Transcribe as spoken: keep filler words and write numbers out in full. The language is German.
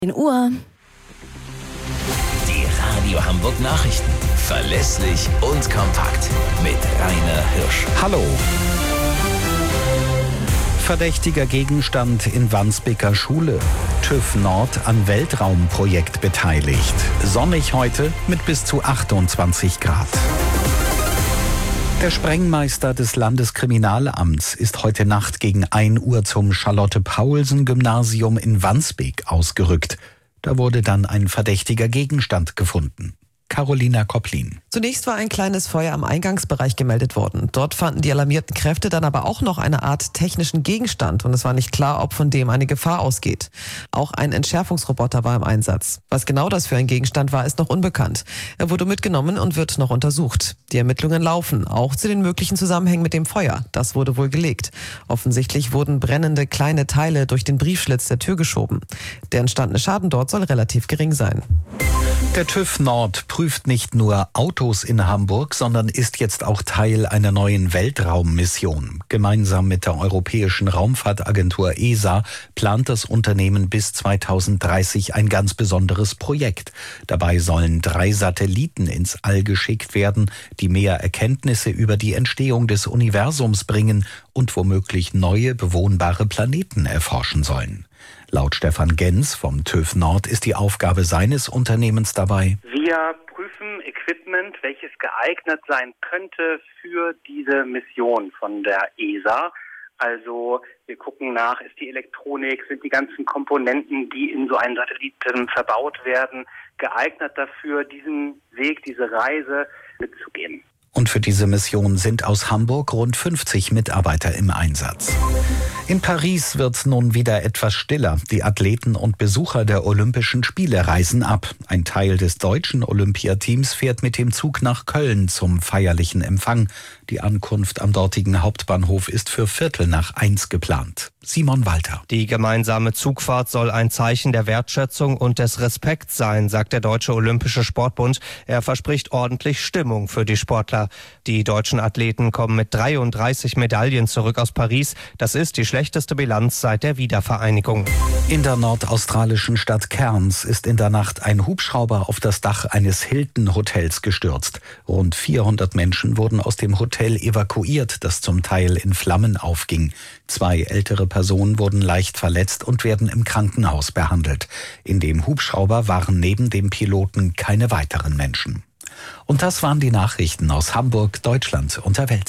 zehn Uhr. Die Radio Hamburg Nachrichten. Verlässlich und kompakt. Mit Rainer Hirsch. Hallo. Verdächtiger Gegenstand in Wandsbeker Schule. TÜV Nord an Weltraumprojekt beteiligt. Sonnig heute mit bis zu achtundzwanzig Grad. Der Sprengmeister des Landeskriminalamts ist heute Nacht gegen ein Uhr zum Charlotte-Paulsen-Gymnasium in Wandsbek ausgerückt. Da wurde dann ein verdächtiger Gegenstand gefunden. Carolina Kopplin. Zunächst war ein kleines Feuer am Eingangsbereich gemeldet worden. Dort fanden die alarmierten Kräfte dann aber auch noch eine Art technischen Gegenstand und es war nicht klar, ob von dem eine Gefahr ausgeht. Auch ein Entschärfungsroboter war im Einsatz. Was genau das für ein Gegenstand war, ist noch unbekannt. Er wurde mitgenommen und wird noch untersucht. Die Ermittlungen laufen, auch zu den möglichen Zusammenhängen mit dem Feuer. Das wurde wohl gelegt. Offensichtlich wurden brennende kleine Teile durch den Briefschlitz der Tür geschoben. Der entstandene Schaden dort soll relativ gering sein. Der TÜV Nord prüft nicht nur Autos in Hamburg, sondern ist jetzt auch Teil einer neuen Weltraummission. Gemeinsam mit der Europäischen Raumfahrtagentur E S A plant das Unternehmen bis zweitausenddreißig ein ganz besonderes Projekt. Dabei sollen drei Satelliten ins All geschickt werden, die mehr Erkenntnisse über die Entstehung des Universums bringen und womöglich neue bewohnbare Planeten erforschen sollen. Laut Stefan Gens vom TÜV Nord ist die Aufgabe seines Unternehmens dabei: Wir prüfen Equipment, welches geeignet sein könnte für diese Mission von der E S A. Also wir gucken nach, ist die Elektronik, sind die ganzen Komponenten, die in so einen Satelliten verbaut werden, geeignet dafür, diesen Weg, diese Reise mitzugehen. Und für diese Mission sind aus Hamburg rund fünfzig Mitarbeiter im Einsatz. In Paris wird nun wieder etwas stiller. Die Athleten und Besucher der Olympischen Spiele reisen ab. Ein Teil des deutschen Olympiateams fährt mit dem Zug nach Köln zum feierlichen Empfang. Die Ankunft am dortigen Hauptbahnhof ist für Viertel nach eins geplant. Simon Walter. Die gemeinsame Zugfahrt soll ein Zeichen der Wertschätzung und des Respekts sein, sagt der Deutsche Olympische Sportbund. Er verspricht ordentlich Stimmung für die Sportler. Die deutschen Athleten kommen mit dreiunddreißig Medaillen zurück aus Paris. Das ist die schlechteste Bilanz seit der Wiedervereinigung. In der nordaustralischen Stadt Cairns ist in der Nacht ein Hubschrauber auf das Dach eines Hilton-Hotels gestürzt. Rund vierhundert Menschen wurden aus dem Hotel evakuiert, das zum Teil in Flammen aufging. Zwei ältere Personen wurden leicht verletzt und werden im Krankenhaus behandelt. In dem Hubschrauber waren neben dem Piloten keine weiteren Menschen. Und das waren die Nachrichten aus Hamburg, Deutschland und der Welt.